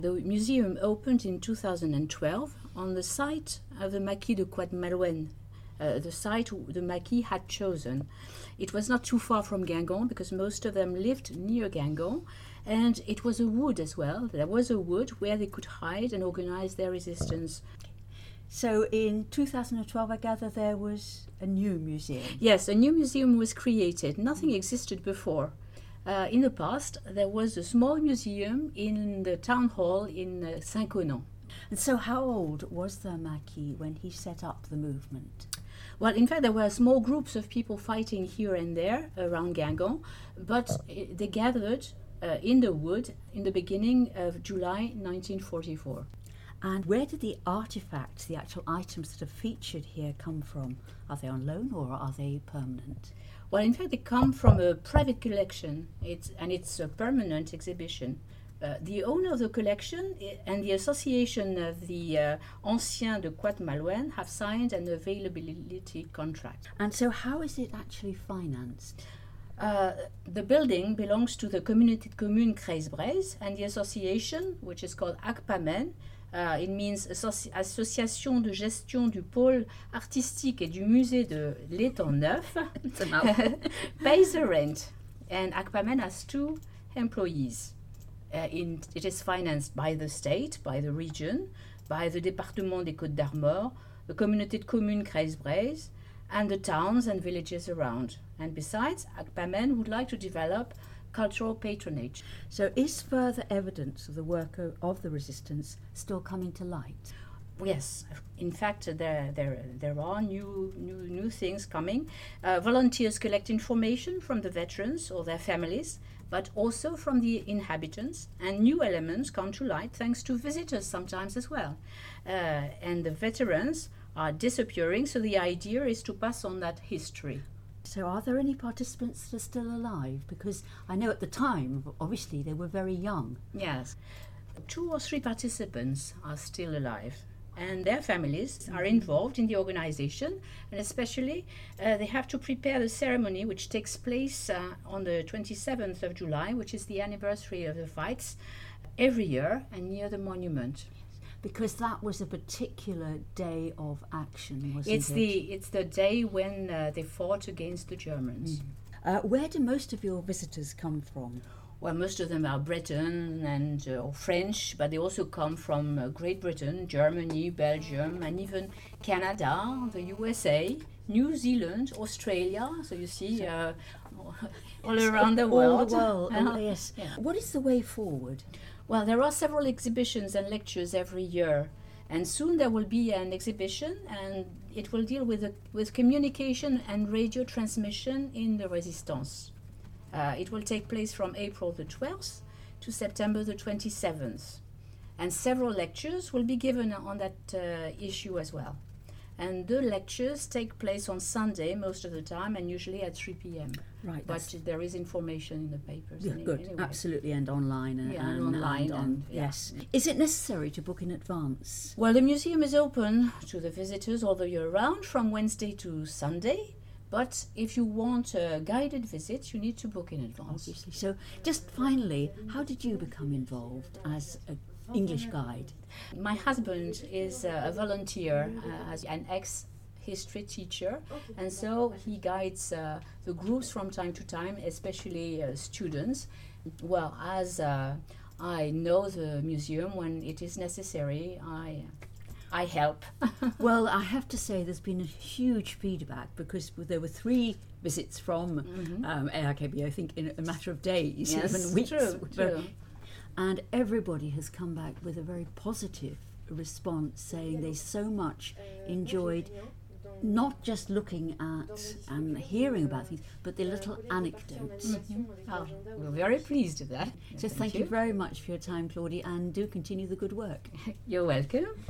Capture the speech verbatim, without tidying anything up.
The museum opened in two thousand twelve on the site of the Maquis de Couat-Malouine, uh, the site the Maquis had chosen. It was not too far from Guingamp because most of them lived near Guingamp, and it was a wood as well. There was a wood where they could hide and organize their resistance. So in two thousand twelve, I gather there was a new museum. Yes, a new museum was created. Nothing existed before. Uh, in the past, there was a small museum in the town hall in uh, Saint-Connan. And so how old was the Maquis when he set up the movement? Well, in fact, there were small groups of people fighting here and there around Guingamp, but they gathered uh, in the wood in the beginning of July nineteen forty-four. And where did the artifacts, the actual items that are featured here, come from? Are they on loan or are they permanent? Well, in fact, they come from a private collection, it's, and it's a permanent exhibition. Uh, the owner of the collection and the association of the uh, Anciens de Couat-Malouine have signed an availability contract. And so how is it actually financed? Uh, the building belongs to the Communauté de Communes Creys-Breiz, and the association, which is called ACPAMEN, Uh, it means Associ- Association de Gestion du Pôle Artistique et du Musée de l'Étang Neuf, pays the rent. And ACPAMEN has two employees. Uh, in, it is financed by the state, by the region, by the Département des Côtes d'Armor, the Communauté de Communes Creys-Breiz, and the towns and villages around. And besides, ACPAMEN would like to develop cultural patronage. So is further evidence of the work of, of the resistance still coming to light? Yes, in fact, there there there are new new new things coming. Uh, volunteers collect information from the veterans or their families, but also from the inhabitants, and new elements come to light thanks to visitors sometimes as well. Uh, and the veterans are disappearing, so the idea is to pass on that history. So are there any participants that are still alive? Because I know at the time, obviously, they were very young. Yes. Two or three participants are still alive, and their families are involved in the organization, and especially uh, they have to prepare the ceremony which takes place uh, on the twenty-seventh of July, which is the anniversary of the fights, every year and near the monument. Because that was a particular day of action, wasn't it's it? The, it's the day when uh, they fought against the Germans. Mm. Uh, where do most of your visitors come from? Well, most of them are Breton and uh, or French, but they also come from uh, Great Britain, Germany, Belgium, and even Canada, the U S A, New Zealand, Australia. So you see, uh, all around the world. All the world, uh, oh, yes. Yeah. What is the way forward? Well, there are several exhibitions and lectures every year, and soon there will be an exhibition, and it will deal with the, with communication and radio transmission in the Resistance. Uh, it will take place from April the twelfth to September the twenty-seventh, and several lectures will be given on that uh, issue as well. And the lectures take place on Sunday most of the time, and usually at three p.m. Right, but there is information in the papers. Yeah, any, good, anyway. Absolutely, and online. And, Yeah, and and online, and on, and- yeah. yes. Is it necessary to book in advance? Well, the museum is open to the visitors all the year round from Wednesday to Sunday. But if you want a guided visit, you need to book in advance. Obviously. So, just finally, how did you become involved as an English guide? My husband is uh, a volunteer uh, as an ex-history teacher, and so he guides uh, the groups from time to time, especially uh, students. Well, as uh, I know the museum when it is necessary, I I help. Well, I have to say there's been a huge feedback because there were three visits from Mhm. um, A I K B, I think, in a matter of days, Yes, even weeks. true, true. And everybody has come back with a very positive response, saying they so much enjoyed not just looking at and hearing about things, but the little anecdotes. Mhm. Oh, we're very pleased with that. So thank, you very much for your time, Claudie, and do continue the good work. You're welcome.